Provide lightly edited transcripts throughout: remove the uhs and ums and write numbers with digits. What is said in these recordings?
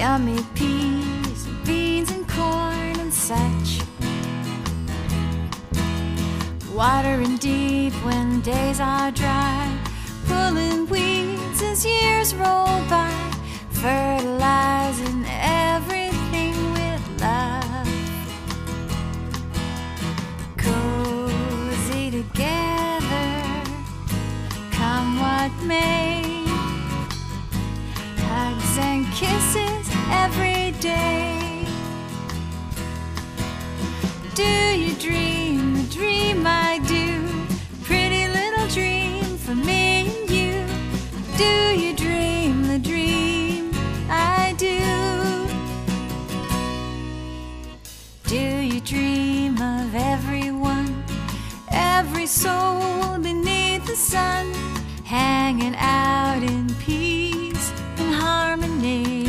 yummy peas and beans and corn and such. Watering deep when days are dry, pulling weeds as years roll by, fertilizing everything with love. Cozy together, come what may, hugs and kisses every day. Do you dream the dream I do? Pretty little dream for me and you. Do you dream the dream I do? Do you dream of everyone, every soul beneath the sun, hanging out in peace and harmony?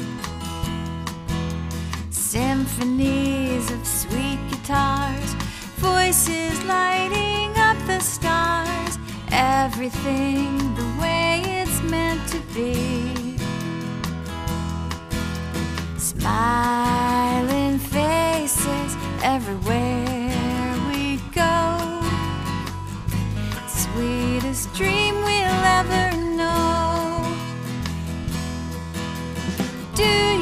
Symphonies of sweet guitars, voices lighting up the stars, everything the way it's meant to be. Smiling faces everywhere we go, sweetest dream we'll ever know. Do